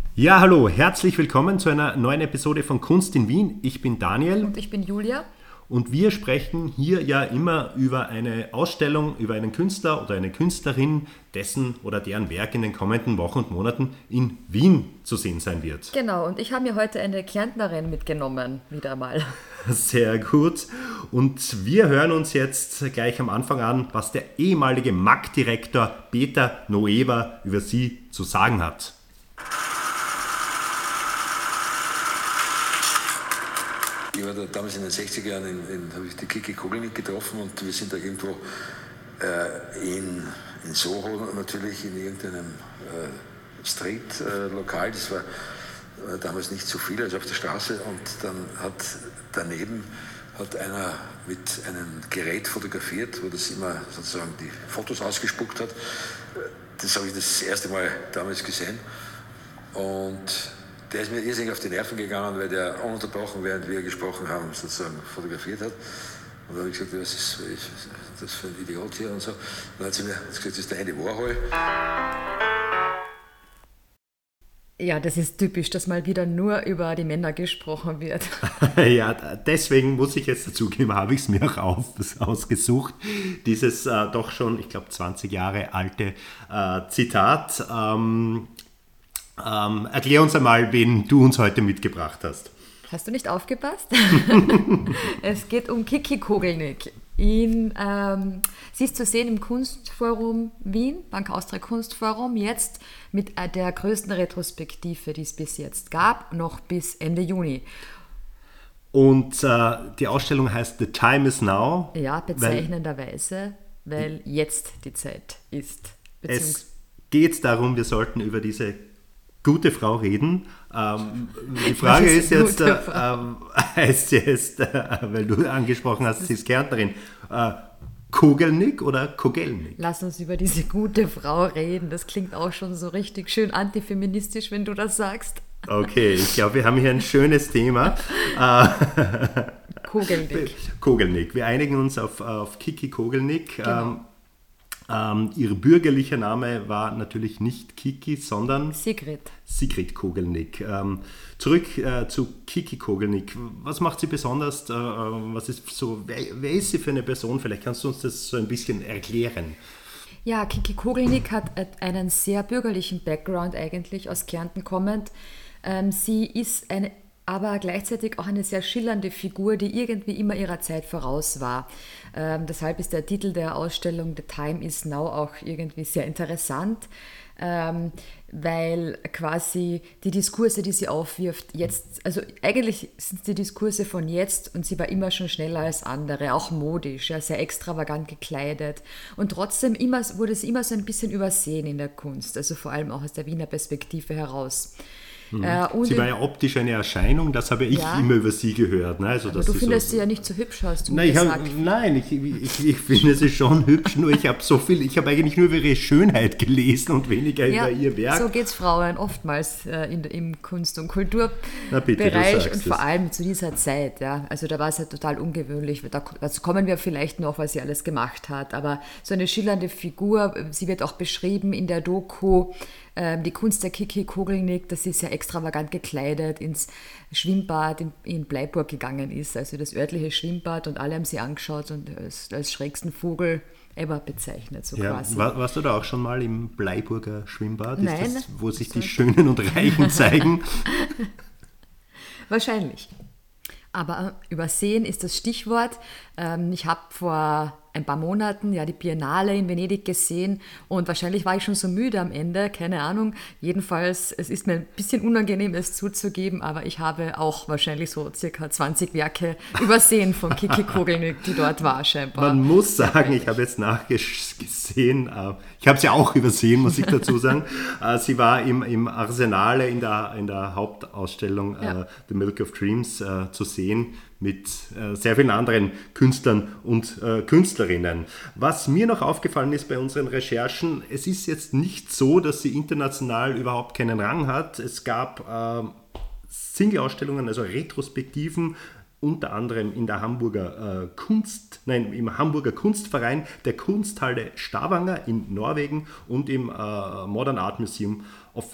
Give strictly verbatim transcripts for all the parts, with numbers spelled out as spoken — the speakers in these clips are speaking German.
Ja, hallo, herzlich willkommen zu einer neuen Episode von Kunst in Wien. Ich bin Daniel Und ich bin Julia. und wir sprechen hier ja immer über eine Ausstellung, über einen Künstler oder eine Künstlerin, dessen oder deren Werk in den kommenden Wochen und Monaten in Wien zu sehen sein wird. Genau, und ich habe mir heute eine Kärntnerin mitgenommen, wieder mal. Sehr gut. Und wir hören uns jetzt gleich am Anfang an, was der ehemalige M A G-Direktor Peter Noever über sie zu sagen hat. Ich war da damals in den sechziger Jahren, in, in, habe ich die Kiki Kogelnick getroffen und wir sind da irgendwo äh, in, in Soho natürlich, in irgendeinem äh, Street-Lokal. Äh, das war äh, damals nicht so viel, also auf der Straße. Und dann hat daneben hat einer mit einem Gerät fotografiert, wo das immer sozusagen die Fotos ausgespuckt hat. Das habe ich das erste Mal damals gesehen. Und der ist mir irrsinnig auf die Nerven gegangen, weil der ununterbrochen, während wir gesprochen haben, sozusagen fotografiert hat. Und da habe ich gesagt, was ist das für ein Idiot hier und so. Und dann hat sie mir gesagt, das ist der Andy Warhol. Ja, das ist typisch, dass mal wieder nur über die Männer gesprochen wird. Ja, deswegen muss ich jetzt dazugeben, habe ich es mir auch auf, ausgesucht. Dieses äh, doch schon, ich glaube, zwanzig Jahre alte äh, Zitat. Ähm, ähm, erklär uns einmal, wen du uns heute mitgebracht hast. Hast du nicht aufgepasst? Es geht um Kiki Kogelnick. In, ähm, sie ist zu sehen im Kunstforum Wien, Bank Austria Kunstforum, jetzt mit der größten Retrospektive, die es bis jetzt gab, noch bis Ende Juni. Und äh, die Ausstellung heißt The Time is Now. Ja, bezeichnenderweise, weil, weil jetzt die Zeit ist. Es geht darum, wir sollten über diese gute Frau reden. Ähm, die Frage ist, ist jetzt, äh, ähm, heißt sie jetzt, äh, weil du angesprochen hast, sie ist Kärntnerin, äh, Kogelnick oder Kogelnick? Lass uns über diese gute Frau reden. Das klingt auch schon so richtig schön antifeministisch, wenn du das sagst. Okay, ich glaube, wir haben hier ein schönes Thema. Kogelnick. Kogelnick. Wir einigen uns auf, auf Kiki Kogelnick. Genau. Ähm, Ähm, ihr bürgerlicher Name war natürlich nicht Kiki, sondern Sigrid. Sigrid Kogelnick. Ähm, zurück äh, zu Kiki Kogelnick. Was macht sie besonders? Äh, was ist so, wer, wer ist sie für eine Person? Vielleicht kannst du uns das so ein bisschen erklären. Ja, Kiki Kogelnick hat einen sehr bürgerlichen Background eigentlich, aus Kärnten kommend. Ähm, sie ist eine aber gleichzeitig auch eine sehr schillernde Figur, die irgendwie immer ihrer Zeit voraus war. Ähm, deshalb ist der Titel der Ausstellung The Time is Now auch irgendwie sehr interessant, ähm, weil quasi die Diskurse, die sie aufwirft, jetzt, also eigentlich sind es die Diskurse von jetzt und sie war immer schon schneller als andere, auch modisch, ja, sehr extravagant gekleidet und trotzdem immer, wurde sie immer so ein bisschen übersehen in der Kunst, also vor allem auch aus der Wiener Perspektive heraus. Mhm. Äh, sie war ja optisch eine Erscheinung, das habe ich ja, immer über sie gehört. Ne? Also, aber du sie findest so, sie ja nicht so hübsch, hast du nein, mir ich gesagt. hab, nein, ich, ich, ich finde sie schon hübsch, nur ich habe so viel, ich habe eigentlich nur über ihre Schönheit gelesen und weniger ja, über ihr Werk. So geht es Frauen oftmals äh, in, im Kunst- und Kulturbereich und vor es. allem zu dieser Zeit. Ja. Also da war es ja total ungewöhnlich. Da, dazu kommen wir vielleicht noch, was sie alles gemacht hat. Aber so eine schillernde Figur, sie wird auch beschrieben in der Doku, die Kunst der Kiki Kogelnick, dass sie sehr extravagant gekleidet ins Schwimmbad in, in Bleiburg gegangen ist, also das örtliche Schwimmbad, und alle haben sie angeschaut und als, als schrägsten Vogel ever bezeichnet, so ja, quasi. War, warst du da auch schon mal im Bleiburger Schwimmbad? Ist Nein. das, wo sich die Schönen und Reichen zeigen? Wahrscheinlich. Aber übersehen ist das Stichwort. Ich habe vor ein paar Monaten ja die Biennale in Venedig gesehen und wahrscheinlich war ich schon so müde am Ende, keine Ahnung. Jedenfalls, es ist mir ein bisschen unangenehm, es zuzugeben, aber ich habe auch wahrscheinlich so circa zwanzig Werke übersehen von Kiki Kogelnick, die dort war scheinbar. Man muss sagen, ich habe jetzt nachgesehen, ich habe sie auch übersehen, muss ich dazu sagen. Sie war im, im Arsenale in der, in der Hauptausstellung ja. uh, The Milk of Dreams uh, zu sehen, mit äh, sehr vielen anderen Künstlern und äh, Künstlerinnen. Was mir noch aufgefallen ist bei unseren Recherchen, es ist jetzt nicht so, dass sie international überhaupt keinen Rang hat. Es gab äh, Single-Ausstellungen, also Retrospektiven, unter anderem in der Hamburger äh, Kunst, nein, im Hamburger Kunstverein der Kunsthalle Stavanger in Norwegen und im äh, Modern Art Museum of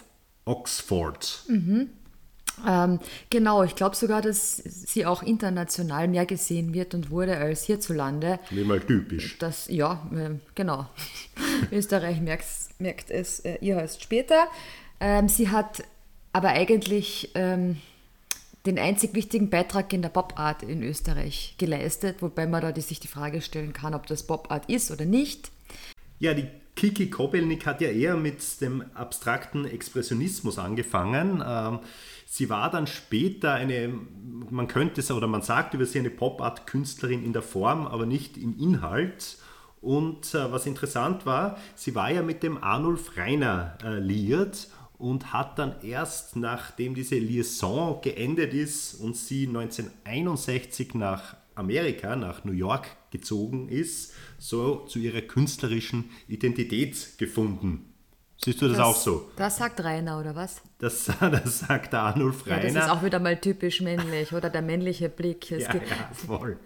Oxford. Mhm. Ähm, genau, ich glaube sogar, dass sie auch international mehr gesehen wird und wurde als hierzulande. Nicht mal typisch. Das, ja, äh, genau. Österreich merkt es äh, ihr erst später. Ähm, sie hat aber eigentlich ähm, den einzig wichtigen Beitrag in der Pop-Art in Österreich geleistet, wobei man da die, sich die Frage stellen kann, ob das Pop-Art ist oder nicht. Ja, die Kiki Kobelnik hat ja eher mit dem abstrakten Expressionismus angefangen. Ähm, sie war dann später eine, man könnte es oder man sagt über sie eine Pop-Art-Künstlerin in der Form, aber nicht im Inhalt. Und äh, was interessant war, sie war ja mit dem Arnulf Rainer äh, liiert und hat dann erst, nachdem diese Liaison geendet ist und sie neunzehnhunderteinundsechzig nach Amerika, nach New York gezogen ist, so zu ihrer künstlerischen Identität gefunden. Siehst du das, das auch so? Das sagt Rainer, oder was? Das, das sagt der Arnulf Rainer. Ja, das ist auch wieder mal typisch männlich, oder? Der männliche Blick. Es ja, ja, voll.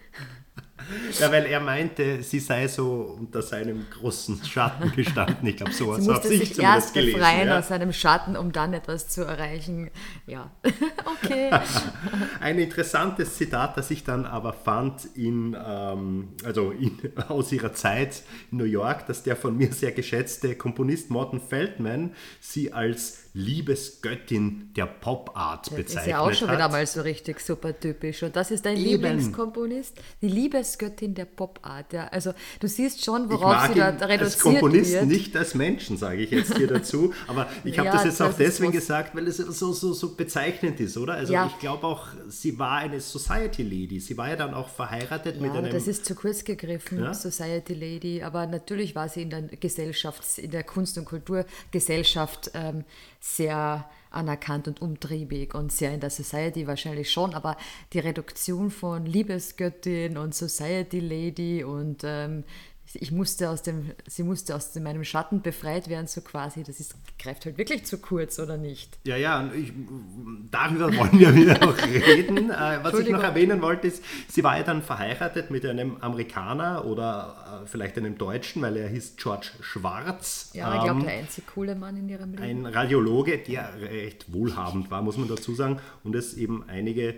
Ja, weil er meinte, sie sei so unter seinem großen Schatten gestanden. Ich glaube, so, sie so musste habe ich sich erst gelesen, befreien ja. aus seinem Schatten, um dann etwas zu erreichen. Ja, okay. Ein interessantes Zitat, das ich dann aber fand in, ähm, also in, aus ihrer Zeit in New York, dass der von mir sehr geschätzte Komponist Morton Feldman sie als Liebesgöttin der Pop-Art bezeichnet hat. Das ist ja auch schon hat. wieder mal so richtig super typisch. Und das ist dein Eben. Lieblingskomponist? Die Liebesgöttin der Pop-Art. Ja. Also du siehst schon, worauf sie da reduziert wird. Als Komponist, wird. Nicht als Menschen, sage ich jetzt hier dazu. Aber ich habe ja, das jetzt das auch deswegen gesagt, weil es so, so, so bezeichnend ist, oder? Also ja. ich glaube auch, sie war eine Society Lady. Sie war ja dann auch verheiratet ja, mit einem... das ist zu kurz gegriffen, ja? Society Lady. Aber natürlich war sie in der Gesellschaft, in der Kunst- und Kulturgesellschaft ähm, sehr anerkannt und umtriebig und sehr in der Society wahrscheinlich schon, aber die Reduktion von Liebesgöttin und Society Lady und ähm, ich musste aus dem, sie musste aus meinem Schatten befreit werden, so quasi, das ist, greift halt wirklich zu kurz, oder nicht? Ja, ja, ich, darüber wollen wir wieder noch reden. Äh, was ich noch erwähnen wollte, ist, sie war ja dann verheiratet mit einem Amerikaner oder äh, vielleicht einem Deutschen, weil er hieß George Schwarz. Ja, ich glaube, der einzig coole Mann in ihrem Leben. Ein Radiologe, der recht wohlhabend war, muss man dazu sagen, und es eben einige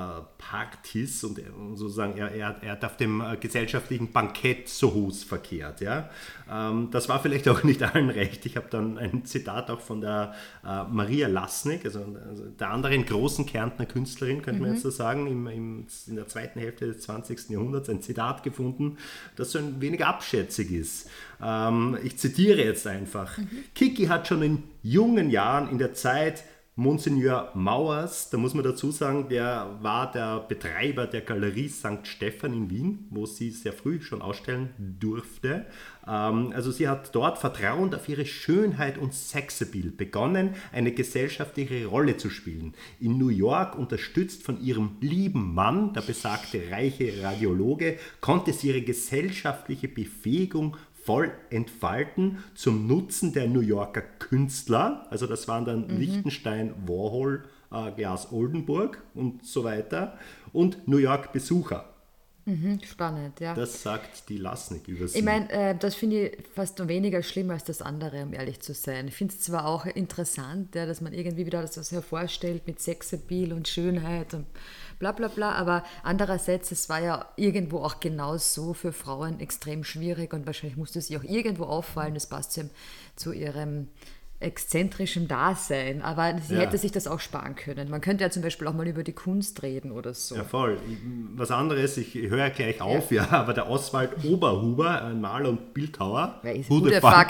Partys und sozusagen er, er, er hat auf dem gesellschaftlichen Bankett Sohos verkehrt. Ja? Das war vielleicht auch nicht allen recht. Ich habe dann ein Zitat auch von der äh, Maria Lasnik, also, also der anderen großen Kärntner Künstlerin, könnte man mhm. jetzt so sagen, im, im, in der zweiten Hälfte des zwanzigsten Jahrhunderts, ein Zitat gefunden, das so ein wenig abschätzig ist. Ähm, ich zitiere jetzt einfach. Mhm. Kiki hat schon in jungen Jahren in der Zeit Monsignor Mauers, da muss man dazu sagen, der war der Betreiber der Galerie Sankt Stephan in Wien, wo sie sehr früh schon ausstellen durfte. Ähm, also sie hat dort vertrauend auf ihre Schönheit und Sexappeal begonnen, eine gesellschaftliche Rolle zu spielen. In New York, unterstützt von ihrem lieben Mann, der besagte reiche Radiologe, konnte sie ihre gesellschaftliche Befähigung voll entfalten zum Nutzen der New Yorker Künstler. Also das waren dann mhm. Lichtenstein, Warhol, äh, Glass Oldenburg und so weiter. Und New York Besucher. Mhm, spannend, ja. Das sagt die Lasnik über sie. Ich meine, äh, das finde ich fast noch weniger schlimm als das andere, um ehrlich zu sein. Ich finde es zwar auch interessant, ja, dass man irgendwie wieder das hervorstellt mit Sexappeal und Schönheit und bla bla bla, aber andererseits, es war ja irgendwo auch genau so für Frauen extrem schwierig und wahrscheinlich musste es ihr auch irgendwo auffallen, das passt zu, zu ihrem exzentrischen Dasein, aber sie ja. hätte sich das auch sparen können. Man könnte ja zum Beispiel auch mal über die Kunst reden oder so. Ja, voll. Was anderes, ich höre gleich auf, ja, ja aber der Oswald Oberhuber, ein Maler und Bildhauer, who the fuck?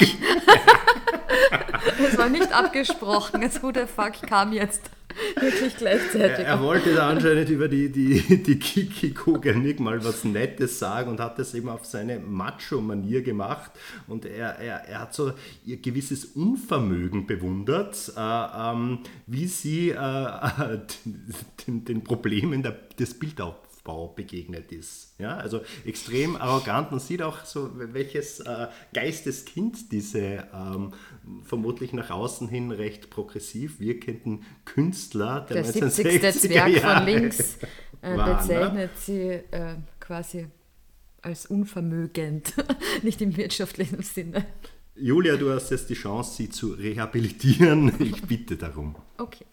Das war nicht abgesprochen, das who the fuck kam jetzt wirklich gleichzeitig. Er, er wollte da anscheinend über die, die, die Kiki Kogelnik mal was Nettes sagen und hat das eben auf seine Macho-Manier gemacht und er, er, er hat so ihr gewisses Unvermögen bewundert, äh, ähm, wie sie äh, den, den Problemen der, des Bildaufbaus begegnet ist. Ja, also extrem arrogant. Man sieht auch so, welches äh, Geisteskind diese ähm, vermutlich nach außen hin recht progressiv wirkenden Künstler der, der siebzigste Zwerg Jahre von links äh, war, bezeichnet ne? sie äh, quasi als unvermögend, nicht im wirtschaftlichen Sinne. Julia, du hast jetzt die Chance, sie zu rehabilitieren. Ich bitte darum. Okay.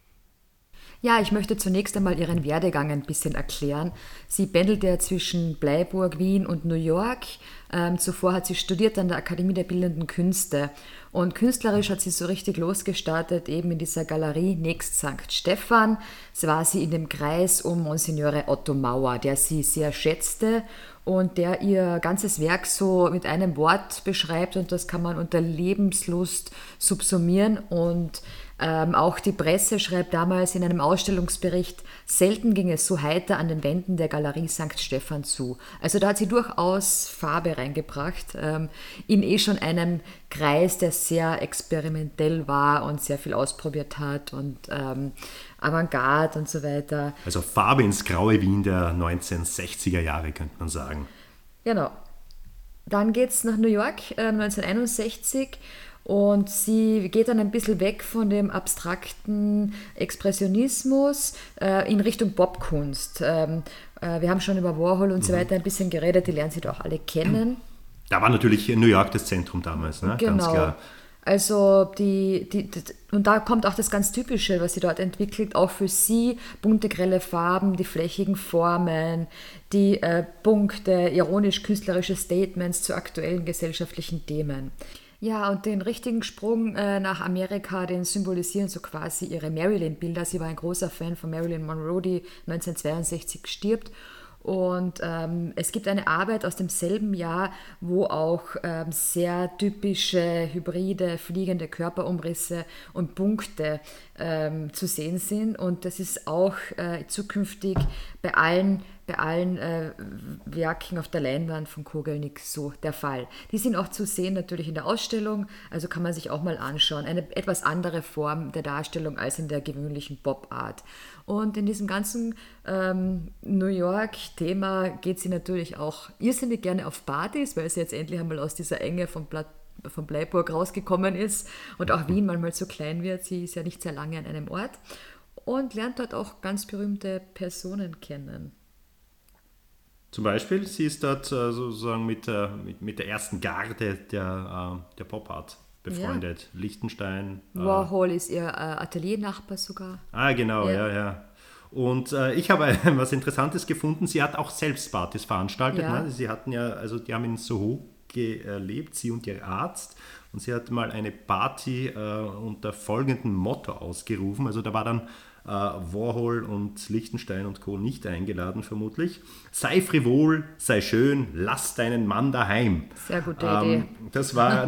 Ja, ich möchte zunächst einmal ihren Werdegang ein bisschen erklären. Sie pendelt ja zwischen Bleiburg, Wien und New York. Ähm, zuvor hat sie studiert an der Akademie der Bildenden Künste. Und künstlerisch hat sie so richtig losgestartet, eben in dieser Galerie Nächst Sankt Stephan. So war sie in dem Kreis um Monsignore Otto Mauer, der sie sehr schätzte und der ihr ganzes Werk so mit einem Wort beschreibt, und das kann man unter Lebenslust subsumieren. Und ähm, auch die Presse schreibt damals in einem Ausstellungsbericht, selten ging es so heiter an den Wänden der Galerie Sankt Stephan zu. Also da hat sie durchaus Farbe reingebracht, ähm, in eh schon einem Kreis, der sehr experimentell war und sehr viel ausprobiert hat und ähm, Avantgarde und so weiter. Also Farbe ins graue Wien der neunzehnhundertsechziger Jahre, könnte man sagen. Genau. Dann geht es nach New York, äh, neunzehnhunderteinundsechzig, und sie geht dann ein bisschen weg von dem abstrakten Expressionismus äh, in Richtung Popkunst. Ähm, äh, wir haben schon über Warhol und so weiter ein bisschen geredet, die lernen Sie doch alle kennen. Da war natürlich New York das Zentrum damals, ne? Genau. Ganz klar. Also die, die, die, und da kommt auch das ganz Typische, was sie dort entwickelt, auch für sie: bunte, grelle Farben, die flächigen Formen, die äh, Punkte, ironisch-künstlerische Statements zu aktuellen gesellschaftlichen Themen. Ja, und den richtigen Sprung äh, nach Amerika, den symbolisieren so quasi ihre Marilyn-Bilder. Sie war ein großer Fan von Marilyn Monroe, die neunzehnhundertzweiundsechzig stirbt. Und ähm, es gibt eine Arbeit aus demselben Jahr, wo auch ähm, sehr typische, hybride, fliegende Körperumrisse und Punkte ähm, zu sehen sind. Und das ist auch äh, zukünftig bei allen, bei allen äh, Werken auf der Leinwand von Kogelnik so der Fall. Die sind auch zu sehen natürlich in der Ausstellung, also kann man sich auch mal anschauen. Eine etwas andere Form der Darstellung als in der gewöhnlichen Pop-Art. Und in diesem ganzen ähm, New York-Thema geht sie natürlich auch irrsinnig gerne auf Partys, weil sie jetzt endlich einmal aus dieser Enge von, Bla- von Bleiburg rausgekommen ist und auch Wien manchmal so klein wird. Sie ist ja nicht sehr lange an einem Ort und lernt dort auch ganz berühmte Personen kennen. Zum Beispiel, sie ist dort äh, sozusagen mit, äh, mit, mit der ersten Garde der, äh, der Pop-Art befreundet. Ja. Lichtenstein. Äh, Warhol ist ihr äh, Ateliernachbar sogar. Ah, genau, ja, ja. ja. Und äh, ich habe was Interessantes gefunden. Sie hat auch selbst Partys veranstaltet. Ja. Ne? Sie hatten ja, also die haben in Soho gelebt, sie und ihr Arzt. Und sie hat mal eine Party äh, unter folgendem Motto ausgerufen. Also da war dann äh, Warhol und Lichtenstein und Co. nicht eingeladen, vermutlich. Sei frivol, sei schön, lass deinen Mann daheim. Sehr gute ähm, Idee. Das war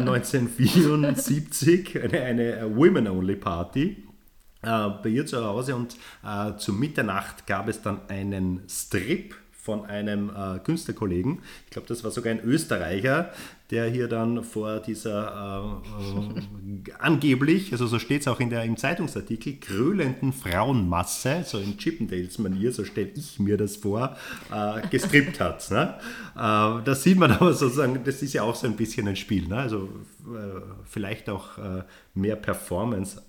neunzehnhundertvierundsiebzig eine, eine Women-Only-Party äh, bei ihr zu Hause, und äh, zu Mitternacht gab es dann einen Strip von einem äh, Künstlerkollegen. Ich glaube, das war sogar ein Österreicher, der hier dann vor dieser äh, äh, angeblich, also so steht es auch in der, im Zeitungsartikel, krölenden Frauenmasse, so in Chippendales-Manier, so stelle ich mir das vor, äh, gestrippt hat. Ne? Äh, das sieht man aber sozusagen, das ist ja auch so ein bisschen ein Spiel. Ne? Also äh, vielleicht auch äh, mehr Performance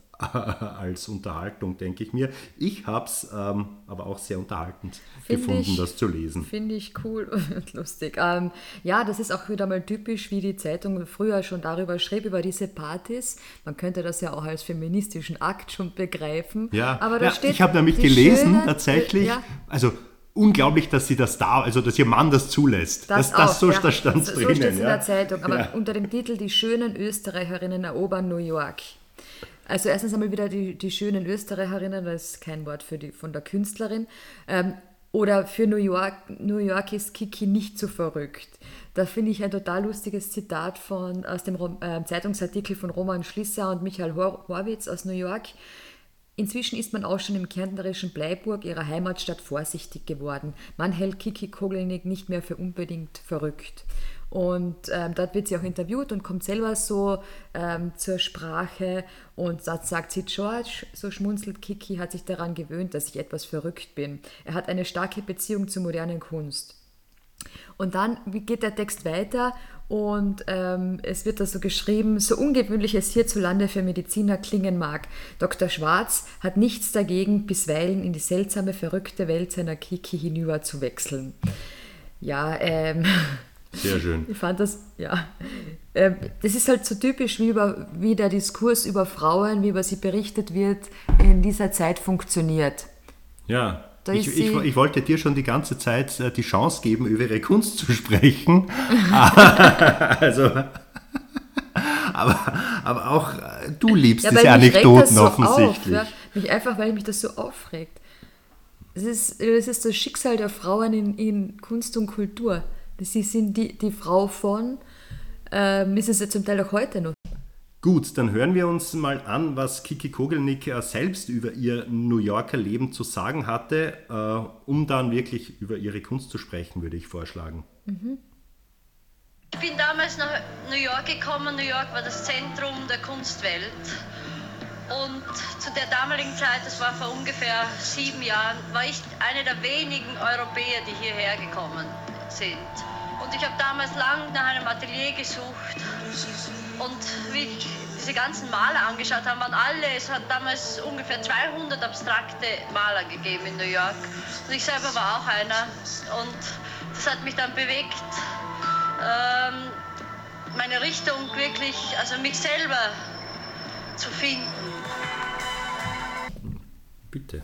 als Unterhaltung, denke ich mir. Ich habe es ähm, aber auch sehr unterhaltend find gefunden, ich, das zu lesen. Finde ich cool und lustig. Ähm, ja, das ist auch wieder mal typisch, wie die Zeitung früher schon darüber schrieb, über diese Partys. Man könnte das ja auch als feministischen Akt schon begreifen. Ja, aber da ja, steht ich habe nämlich gelesen, schöne, tatsächlich, ja. also unglaublich, dass sie das da, also dass ihr Mann das zulässt. Das, das, das auch, so, ja. da stand so, drinnen. So steht es in ja. der Zeitung, aber ja. unter dem Titel Die schönen Österreicherinnen erobern New York. Also erstens einmal wieder die, die schönen Österreicherinnen, das ist kein Wort für die, von der Künstlerin. Ähm, oder für New York, New York ist Kiki nicht so verrückt. Da finde ich ein total lustiges Zitat von, aus dem äh, Zeitungsartikel von Roman Schlisser und Michael Hor- Horwitz aus New York. Inzwischen ist man auch schon im kärntnerischen Bleiburg, ihrer Heimatstadt, vorsichtig geworden. Man hält Kiki Kogelnik nicht mehr für unbedingt verrückt. Und ähm, dort wird sie auch interviewt und kommt selber so ähm, zur Sprache, und dort sagt sie: George, so schmunzelt Kiki, hat sich daran gewöhnt, dass ich etwas verrückt bin. Er hat eine starke Beziehung zur modernen Kunst. Und dann geht der Text weiter und ähm, es wird da so geschrieben: So ungewöhnlich es hierzulande für Mediziner klingen mag, Doktor Schwarz hat nichts dagegen, bisweilen in die seltsame, verrückte Welt seiner Kiki hinüber zu wechseln. Ja, ähm... Sehr schön. Ich fand das, ja, äh, das ist halt so typisch, wie, über, wie der Diskurs über Frauen, wie über sie berichtet wird, in dieser Zeit funktioniert. Ja, ich, ich, ich wollte dir schon die ganze Zeit äh, die Chance geben, über ihre Kunst zu sprechen. also, aber, aber auch äh, du liebst ja, diese Anekdoten so offensichtlich. Auf, ja? Mich einfach, weil mich das so aufregt. Es ist, es ist das Schicksal der Frauen in, in Kunst und Kultur. Sie sind die, die Frau von, ähm, ist es ja zum Teil auch heute noch. Gut, dann hören wir uns mal an, was Kiki Kogelnik äh, selbst über ihr New Yorker Leben zu sagen hatte, äh, um dann wirklich über ihre Kunst zu sprechen, würde ich vorschlagen. Mhm. Ich bin damals nach New York gekommen. New York war das Zentrum der Kunstwelt. Und zu der damaligen Zeit, das war vor ungefähr sieben Jahren, war ich eine der wenigen Europäer, die hierher gekommen sind. Und ich habe damals lang nach einem Atelier gesucht. Und wie ich diese ganzen Maler angeschaut habe, waren alle, es hat damals ungefähr zweihundert abstrakte Maler gegeben in New York. Und ich selber war auch einer. Und das hat mich dann bewegt, ähm, meine Richtung wirklich, also mich selber zu finden. Bitte.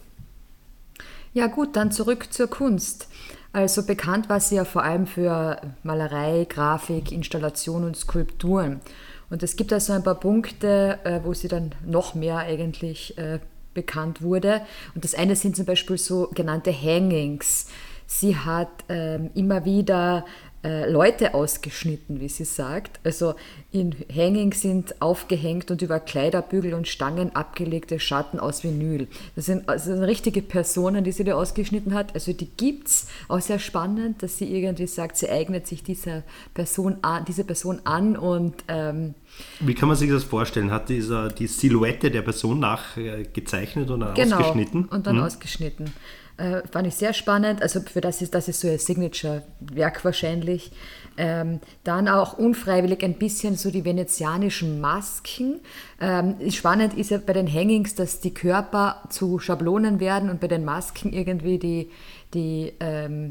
Ja gut, dann zurück zur Kunst. Also bekannt war sie ja vor allem für Malerei, Grafik, Installation und Skulpturen. Und es gibt also ein paar Punkte, wo sie dann noch mehr eigentlich bekannt wurde. Und das eine sind zum Beispiel so genannte Hangings. Sie hat ähm, immer wieder äh, Leute ausgeschnitten, wie sie sagt. Also in Hangings sind aufgehängt und über Kleiderbügel und Stangen abgelegte Schatten aus Vinyl. Das sind also richtige Personen, die sie da ausgeschnitten hat. Also die gibt's. Auch sehr spannend, dass sie irgendwie sagt, sie eignet sich dieser Person an, diese Person an und ähm, wie kann man sich das vorstellen? Hat dieser die Silhouette der Person nachgezeichnet und dann genau, ausgeschnitten? und dann mhm. ausgeschnitten. Äh, fand ich sehr spannend, also für das ist, das ist so ihr Signature-Werk wahrscheinlich. Ähm, dann auch unfreiwillig ein bisschen so die venezianischen Masken. Ähm, spannend ist ja bei den Hangings, dass die Körper zu Schablonen werden und bei den Masken irgendwie die, die ähm,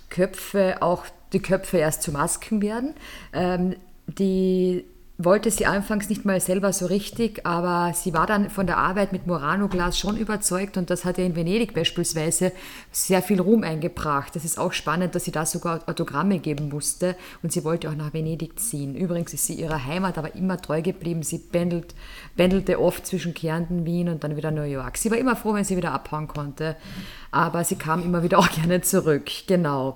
Köpfe auch die Köpfe erst zu Masken werden. Ähm, die wollte sie anfangs nicht mal selber so richtig, aber sie war dann von der Arbeit mit Murano-Glas schon überzeugt und das hat ihr in Venedig beispielsweise sehr viel Ruhm eingebracht. Das ist auch spannend, dass sie da sogar Autogramme geben musste und sie wollte auch nach Venedig ziehen. Übrigens ist sie ihrer Heimat aber immer treu geblieben. Sie pendelt, pendelte oft zwischen Kärnten, Wien und dann wieder New York. Sie war immer froh, wenn sie wieder abhauen konnte, aber sie kam immer wieder auch gerne zurück. Genau.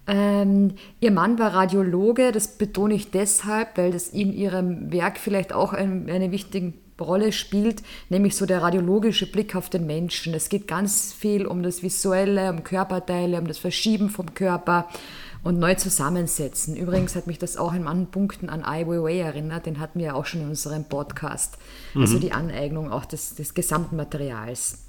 Ähm, ihr Mann war Radiologe, das betone ich deshalb, weil das in ihrem Werk vielleicht auch ein, eine wichtige Rolle spielt, nämlich so der radiologische Blick auf den Menschen. Es geht ganz viel um das Visuelle, um Körperteile, um das Verschieben vom Körper und neu zusammensetzen. Übrigens hat mich das auch in manchen Punkten an Ai Weiwei erinnert, den hatten wir ja auch schon in unserem Podcast. Mhm. Also die Aneignung auch des, des gesamten Materials.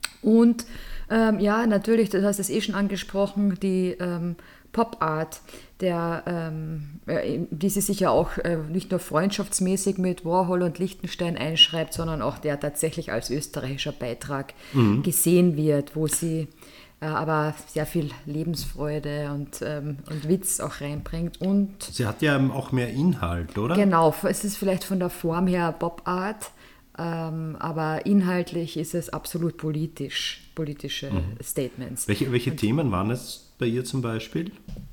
Und ähm, ja, natürlich, du hast es eh schon angesprochen, die ähm, Pop Art, der, ähm, die sie sich ja auch äh, nicht nur freundschaftsmäßig mit Warhol und Lichtenstein einschreibt, sondern auch der tatsächlich als österreichischer Beitrag mhm. gesehen wird, wo sie äh, aber sehr viel Lebensfreude und, ähm, und Witz auch reinbringt. Und sie hat ja auch mehr Inhalt, oder? Genau, es ist vielleicht von der Form her Pop Art, ähm, aber inhaltlich ist es absolut politisch, politische mhm. Statements. Welche, welche Themen waren es bei ihr zum Beispiel?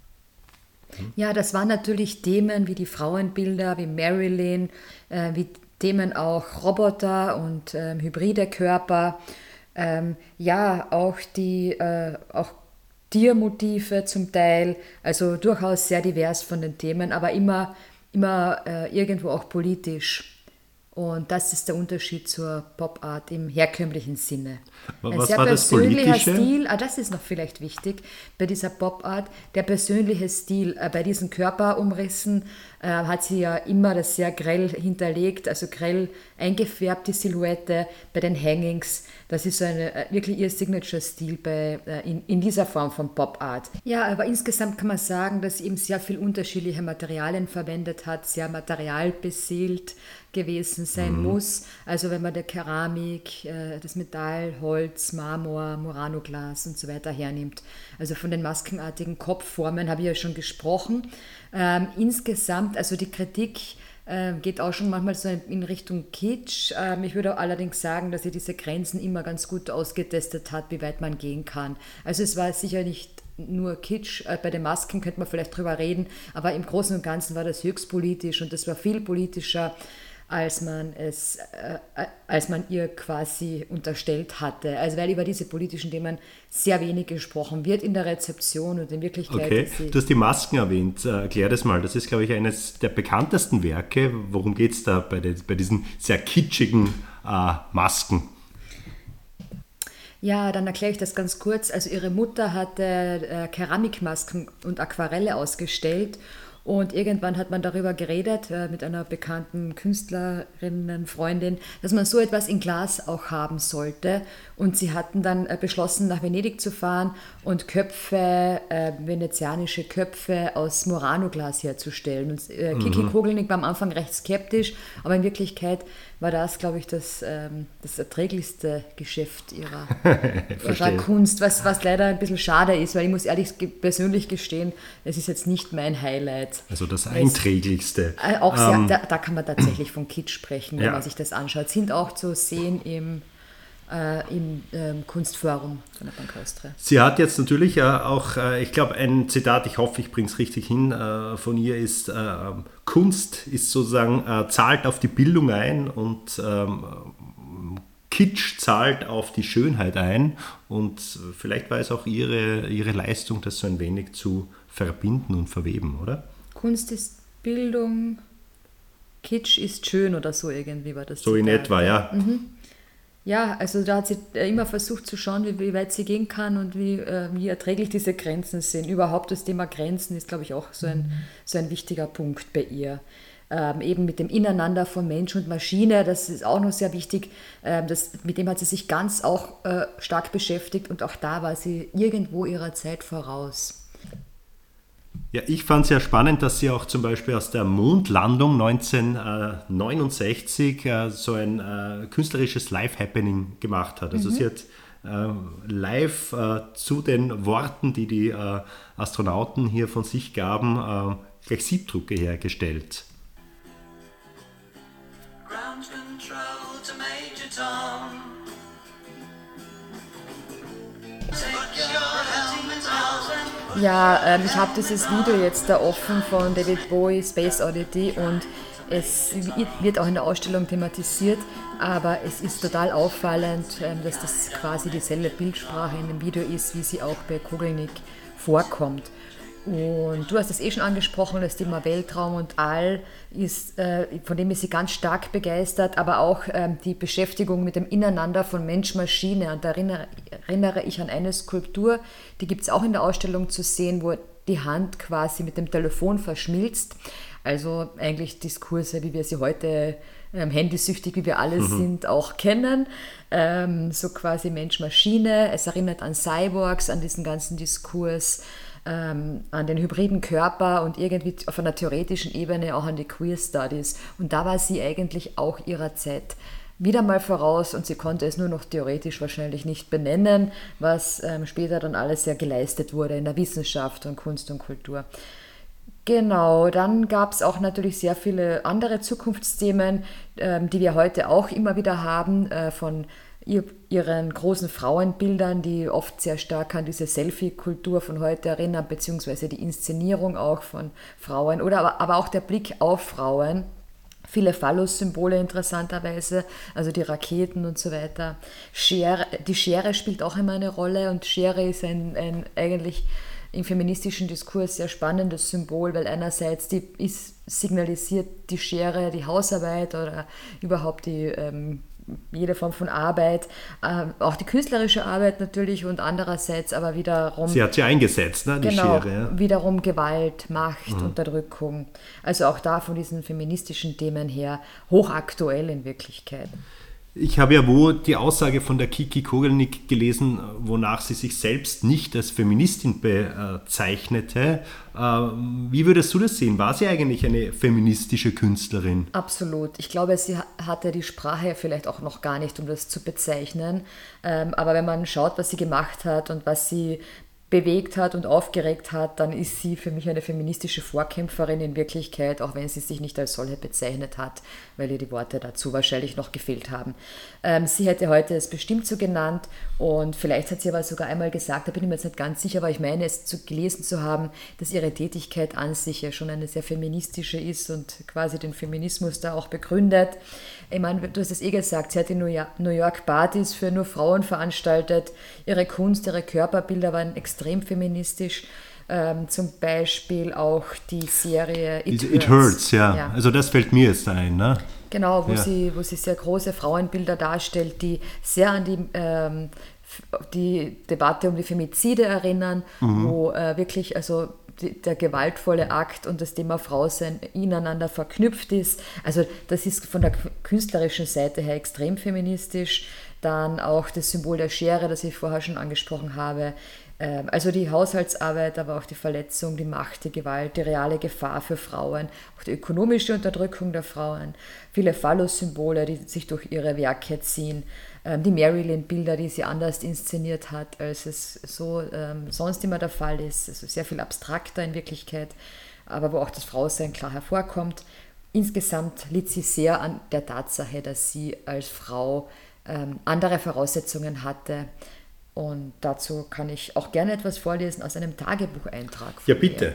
Ja, das waren natürlich Themen wie die Frauenbilder, wie Marilyn, äh, wie Themen auch Roboter und ähm, hybride Körper. Ähm, ja, auch die äh, auch Tiermotive zum Teil, also durchaus sehr divers von den Themen, aber immer, immer äh, irgendwo auch politisch. Und das ist der Unterschied zur Pop-Art im herkömmlichen Sinne. Ein Was sehr war das persönlicher Politische? Stil, ah, das ist noch vielleicht wichtig, bei dieser Pop-Art, der persönliche Stil. Äh, bei diesen Körperumrissen äh, hat sie ja immer das sehr grell hinterlegt, also grell eingefärbt, die Silhouette. Bei den Hangings, das ist so eine, äh, wirklich ihr Signature-Stil bei, äh, in, in dieser Form von Pop-Art. Ja, aber insgesamt kann man sagen, dass sie eben sehr viel unterschiedliche Materialien verwendet hat, sehr materialbeseelt, gewesen sein mhm. muss. Also wenn man der Keramik, äh, das Metall, Holz, Marmor, Murano-Glas und so weiter hernimmt. Also von den maskenartigen Kopfformen habe ich ja schon gesprochen. Ähm, insgesamt, also die Kritik äh, geht auch schon manchmal so in, in Richtung Kitsch. Ähm, ich würde allerdings sagen, dass sie diese Grenzen immer ganz gut ausgetestet hat, wie weit man gehen kann. Also es war sicher nicht nur Kitsch, bei den Masken könnte man vielleicht drüber reden, aber im Großen und Ganzen war das höchst politisch und das war viel politischer, als man es, äh, als man ihr quasi unterstellt hatte. Also weil über diese politischen Themen sehr wenig gesprochen wird in der Rezeption und in Wirklichkeit. Okay, du hast die Masken erwähnt, erklär das mal. Das ist, glaube ich, eines der bekanntesten Werke. Worum geht es da bei, den, bei diesen sehr kitschigen äh, Masken? Ja, dann erkläre ich das ganz kurz. Also ihre Mutter hatte äh, Keramikmasken und Aquarelle ausgestellt und irgendwann hat man darüber geredet äh, mit einer bekannten Künstlerinnen, Freundin, dass man so etwas in Glas auch haben sollte. Und sie hatten dann äh, beschlossen, nach Venedig zu fahren und Köpfe, äh, venezianische Köpfe aus Murano-Glas herzustellen. Und äh, Kiki mhm. Kogelnik war am Anfang recht skeptisch, aber in Wirklichkeit war das, glaube ich, das, ähm, das erträglichste Geschäft ihrer, ihrer Kunst, was, was leider ein bisschen schade ist, weil ich muss ehrlich ge- persönlich gestehen, es ist jetzt nicht mein Highlight. Also das einträglichste. Es, äh, auch sehr, ähm, da, da kann man tatsächlich von Kitsch sprechen, wenn ja. man sich das anschaut. Sind auch zu sehen im Äh, im ähm, Kunstforum von der Bank Austria. Sie hat jetzt natürlich äh, auch, äh, ich glaube, ein Zitat, ich hoffe, ich bringe es richtig hin, äh, von ihr ist, äh, Kunst ist sozusagen, äh, zahlt auf die Bildung ein und ähm, Kitsch zahlt auf die Schönheit ein und vielleicht war es auch ihre, ihre Leistung, das so ein wenig zu verbinden und verweben, oder? Kunst ist Bildung, Kitsch ist schön oder so irgendwie war das. So Zitat. In etwa, ja. Mhm. Ja, also da hat sie immer versucht zu schauen, wie, wie weit sie gehen kann und wie, äh, wie erträglich diese Grenzen sind. Überhaupt das Thema Grenzen ist, glaube ich, auch so ein, mhm. so ein wichtiger Punkt bei ihr. Ähm, eben mit dem Ineinander von Mensch und Maschine, das ist auch noch sehr wichtig. Ähm, das, mit dem hat sie sich ganz auch äh, stark beschäftigt und auch da war sie irgendwo ihrer Zeit voraus. Ja, ich fand es sehr spannend, dass sie auch zum Beispiel aus der Mondlandung neunzehnhundertneunundsechzig äh, so ein äh, künstlerisches Live-Happening gemacht hat. Also mhm. sie hat äh, live äh, zu den Worten, die die äh, Astronauten hier von sich gaben, äh, gleich Siebdrucke hergestellt. Ground control to Major Tom. Ja, ähm, ich habe dieses Video jetzt da offen von David Bowie, Space Oddity, und es wird auch in der Ausstellung thematisiert, aber es ist total auffallend, ähm, dass das quasi dieselbe Bildsprache in dem Video ist, wie sie auch bei Kogelnik vorkommt. Und du hast es eh schon angesprochen, das Thema Weltraum und All, ist, äh, von dem ist sie ganz stark begeistert, aber auch ähm, die Beschäftigung mit dem Ineinander von Mensch-Maschine. Und da erinnere, erinnere ich an eine Skulptur, die gibt es auch in der Ausstellung zu sehen, wo die Hand quasi mit dem Telefon verschmilzt. Also eigentlich Diskurse, wie wir sie heute ähm, handysüchtig, wie wir alle mhm. sind, auch kennen. Ähm, so quasi Mensch-Maschine. Es erinnert an Cyborgs, an diesen ganzen Diskurs, ähm, an den hybriden Körper und irgendwie auf einer theoretischen Ebene auch an die Queer Studies. Und da war sie eigentlich auch ihrer Zeit wieder mal voraus und sie konnte es nur noch theoretisch wahrscheinlich nicht benennen, was ähm, später dann alles ja geleistet wurde in der Wissenschaft und Kunst und Kultur. Genau, dann gab es auch natürlich sehr viele andere Zukunftsthemen, ähm, die wir heute auch immer wieder haben, äh, von ihr, ihren großen Frauenbildern, die oft sehr stark an diese Selfie-Kultur von heute erinnern, beziehungsweise die Inszenierung auch von Frauen oder aber, aber auch der Blick auf Frauen. Viele Phallus-Symbole interessanterweise, also die Raketen und so weiter. Schere, die Schere spielt auch immer eine Rolle und Schere ist ein, ein eigentlich im feministischen Diskurs sehr spannendes Symbol, weil einerseits die ist, signalisiert die Schere die Hausarbeit oder überhaupt die ähm, jede Form von Arbeit, äh, auch die künstlerische Arbeit natürlich und andererseits aber wiederum... Sie hat sie eingesetzt, ne, die genau, Schere. Ja. Wiederum Gewalt, Macht, mhm. Unterdrückung. Also auch da von diesen feministischen Themen her hochaktuell in Wirklichkeit. Ich habe ja wo die Aussage von der Kiki Kogelnick gelesen, wonach sie sich selbst nicht als Feministin bezeichnete. Wie würdest du das sehen? War sie eigentlich eine feministische Künstlerin? Absolut. Ich glaube, sie hatte die Sprache vielleicht auch noch gar nicht, um das zu bezeichnen. Aber wenn man schaut, was sie gemacht hat und was sie bewegt hat und aufgeregt hat, dann ist sie für mich eine feministische Vorkämpferin in Wirklichkeit, auch wenn sie sich nicht als solche bezeichnet hat, weil ihr die Worte dazu wahrscheinlich noch gefehlt haben. Ähm, sie hätte heute es bestimmt so genannt und vielleicht hat sie aber sogar einmal gesagt, da bin ich mir jetzt nicht ganz sicher, aber ich meine es zu, gelesen zu haben, dass ihre Tätigkeit an sich ja schon eine sehr feministische ist und quasi den Feminismus da auch begründet. Ich meine, du hast es eh gesagt, sie hat in New York Partys für nur Frauen veranstaltet. Ihre Kunst, ihre Körperbilder waren extrem feministisch. Ähm, zum Beispiel auch die Serie It, It Hurts. It Hurts, ja. ja. Also das fällt mir jetzt ein, ne? Genau, wo, ja. sie, wo sie sehr große Frauenbilder darstellt, die sehr an die, ähm, die Debatte um die Femizide erinnern, mhm. wo äh, wirklich also die, der gewaltvolle Akt und das Thema Frausein ineinander verknüpft ist. Also das ist von der künstlerischen Seite her extrem feministisch. Dann auch das Symbol der Schere, das ich vorher schon angesprochen habe. Also die Haushaltsarbeit, aber auch die Verletzung, die Macht, die Gewalt, die reale Gefahr für Frauen, auch die ökonomische Unterdrückung der Frauen, viele Phallus-Symbole, die sich durch ihre Werke ziehen, die Marilyn-Bilder, die sie anders inszeniert hat, als es so ähm, sonst immer der Fall ist, also sehr viel abstrakter in Wirklichkeit, aber wo auch das Frausein klar hervorkommt. Insgesamt liegt sie sehr an der Tatsache, dass sie als Frau ähm, andere Voraussetzungen hatte. Und dazu kann ich auch gerne etwas vorlesen aus einem Tagebucheintrag. Ja, bitte.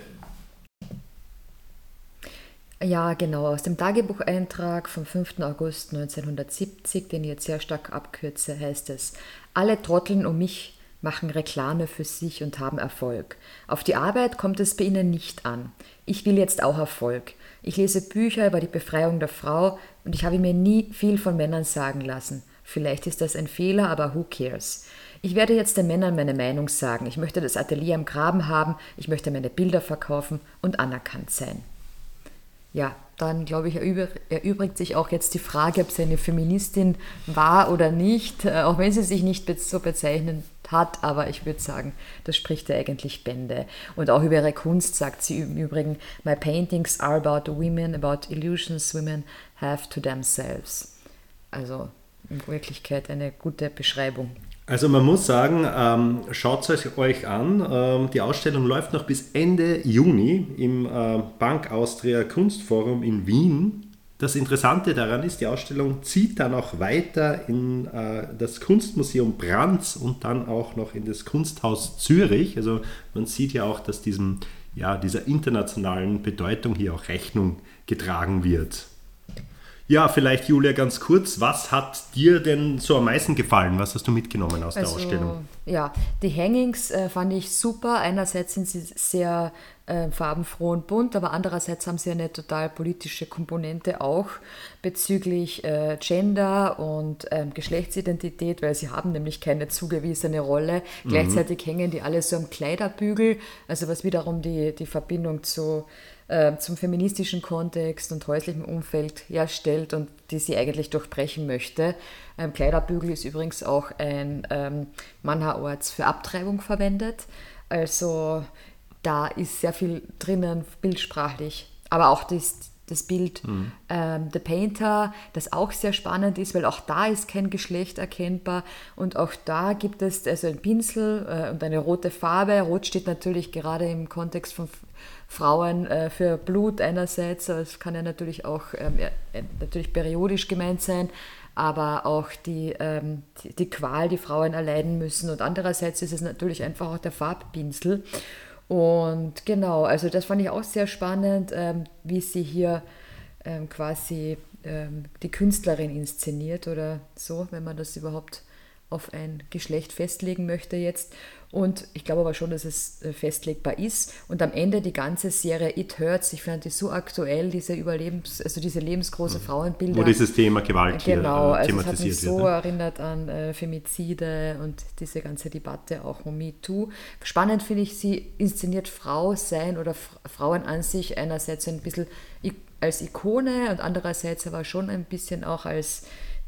Ihr. Ja, genau, aus dem Tagebucheintrag vom fünften August neunzehnhundertsiebzig, den ich jetzt sehr stark abkürze, heißt es: Alle Trotteln um mich machen Reklame für sich und haben Erfolg. Auf die Arbeit kommt es bei ihnen nicht an. Ich will jetzt auch Erfolg. Ich lese Bücher über die Befreiung der Frau und ich habe mir nie viel von Männern sagen lassen. Vielleicht ist das ein Fehler, aber who cares? Ich werde jetzt den Männern meine Meinung sagen. Ich möchte das Atelier am Graben haben, ich möchte meine Bilder verkaufen und anerkannt sein. Ja, dann glaube ich, erübrigt sich auch jetzt die Frage, ob sie eine Feministin war oder nicht, auch wenn sie sich nicht so bezeichnet hat, aber ich würde sagen, das spricht ja eigentlich Bände. Und auch über ihre Kunst sagt sie im Übrigen: My paintings are about women, about illusions women have to themselves. Also in Wirklichkeit eine gute Beschreibung. Also man muss sagen, ähm, schaut es euch an, ähm, die Ausstellung läuft noch bis Ende Juni im äh, Bank Austria Kunstforum in Wien. Das Interessante daran ist, die Ausstellung zieht dann auch weiter in äh, das Kunstmuseum Brands und dann auch noch in das Kunsthaus Zürich. Also man sieht ja auch, dass diesem, ja, dieser internationalen Bedeutung hier auch Rechnung getragen wird. Ja, vielleicht Julia ganz kurz, was hat dir denn so am meisten gefallen? Was hast du mitgenommen aus also, der Ausstellung? Ja, die Hangings äh, fand ich super. Einerseits sind sie sehr äh, farbenfroh und bunt, aber andererseits haben sie eine total politische Komponente auch bezüglich äh, Gender und ähm, Geschlechtsidentität, weil sie haben nämlich keine zugewiesene Rolle. Mhm. Gleichzeitig hängen die alle so am Kleiderbügel, also was wiederum die, die Verbindung zu zum feministischen Kontext und häuslichem Umfeld herstellt und die sie eigentlich durchbrechen möchte. Ähm, Kleiderbügel ist übrigens auch ein ähm, Mannerorts für Abtreibung verwendet. Also da ist sehr viel drinnen, bildsprachlich. Aber auch das, das Bild mhm. ähm, The Painter, das auch sehr spannend ist, weil auch da ist kein Geschlecht erkennbar und auch da gibt es also einen Pinsel äh, und eine rote Farbe. Rot steht natürlich gerade im Kontext von Frauen äh, für Blut einerseits, aber es kann ja natürlich auch ähm, ja, natürlich periodisch gemeint sein, aber auch die, ähm, die, die Qual, die Frauen erleiden müssen, und andererseits ist es natürlich einfach auch der Farbpinsel. Und genau, also das fand ich auch sehr spannend, ähm, wie sie hier ähm, quasi ähm, die Künstlerin inszeniert oder so, wenn man das überhaupt auf ein Geschlecht festlegen möchte jetzt. Und ich glaube aber schon, dass es festlegbar ist. Und am Ende die ganze Serie It Hurts, ich fand die so aktuell, diese Überlebens-, also diese lebensgroße Frauenbilder. Wo dieses Thema Gewalt hier genau, äh, thematisiert wird. Also es hat mich so wird, ne? erinnert an äh, Femizide und diese ganze Debatte auch um MeToo. Spannend finde ich, sie inszeniert Frau sein oder F- Frauen an sich einerseits ein bisschen als Ikone und andererseits aber schon ein bisschen auch als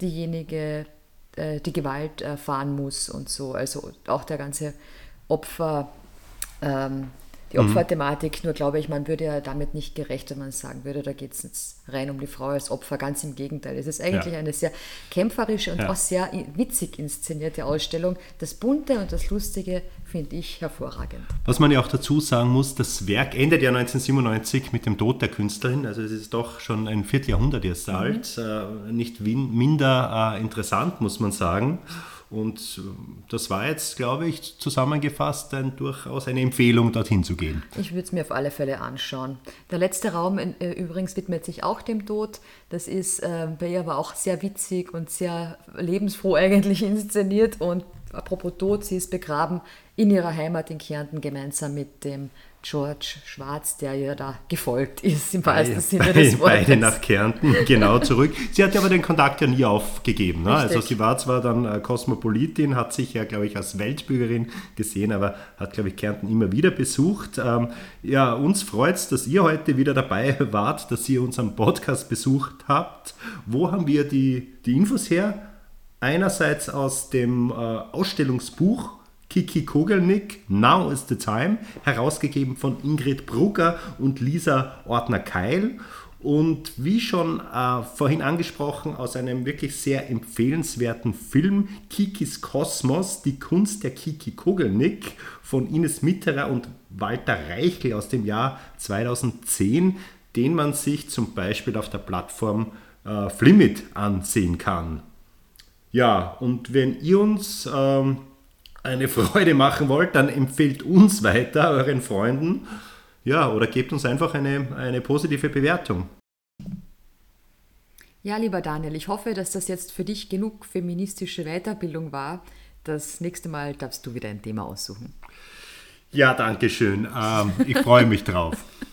diejenige äh, die Gewalt erfahren muss und so. Also auch der ganze Opfer, ähm, die Opferthematik, nur glaube ich, man würde ja damit nicht gerecht, wenn man sagen würde, da geht es jetzt rein um die Frau als Opfer. Ganz im Gegenteil. Es ist eigentlich ja. eine sehr kämpferische und ja. auch sehr witzig inszenierte Ausstellung. Das Bunte und das Lustige finde ich hervorragend. Was man ja auch dazu sagen muss, das Werk endet ja neunzehnhundertsiebenundneunzig mit dem Tod der Künstlerin. Also es ist doch schon ein Vierteljahrhundert jetzt mhm. alt. Äh, nicht win- minder äh, interessant, muss man sagen. Und das war jetzt, glaube ich, zusammengefasst ein, durchaus eine Empfehlung, dorthin zu gehen. Ich würde es mir auf alle Fälle anschauen. Der letzte Raum äh, übrigens widmet sich auch dem Tod. Das ist äh, bei ihr aber auch sehr witzig und sehr lebensfroh eigentlich inszeniert. Und apropos Tod, sie ist begraben in ihrer Heimat in Kärnten gemeinsam mit dem George Schwarz, der ihr da gefolgt ist, im wahrsten Sinne des Wortes. Beide nach Kärnten, genau, zurück. Sie hat aber den Kontakt ja nie aufgegeben. Ne? Also sie war zwar dann Kosmopolitin, hat sich ja, glaube ich, als Weltbürgerin gesehen, aber hat, glaube ich, Kärnten immer wieder besucht. Ähm, ja, uns freut es, dass ihr heute wieder dabei wart, dass ihr unseren Podcast besucht habt. Wo haben wir die, die Infos her? Einerseits aus dem äh, Ausstellungsbuch Kiki Kogelnick, Now is the Time, herausgegeben von Ingrid Brugger und Lisa Ortner-Keil. Und wie schon äh, vorhin angesprochen, aus einem wirklich sehr empfehlenswerten Film, Kikis Kosmos, die Kunst der Kiki Kogelnick von Ines Mitterer und Walter Reichel aus dem Jahr zweitausendzehn, den man sich zum Beispiel auf der Plattform äh, Flimit ansehen kann. Ja, und wenn ihr uns ähm, eine Freude machen wollt, dann empfehlt uns weiter, euren Freunden, ja, oder gebt uns einfach eine, eine positive Bewertung. Ja, lieber Daniel, ich hoffe, dass das jetzt für dich genug feministische Weiterbildung war. Das nächste Mal darfst du wieder ein Thema aussuchen. Ja, danke schön. Ähm, ich freue mich drauf.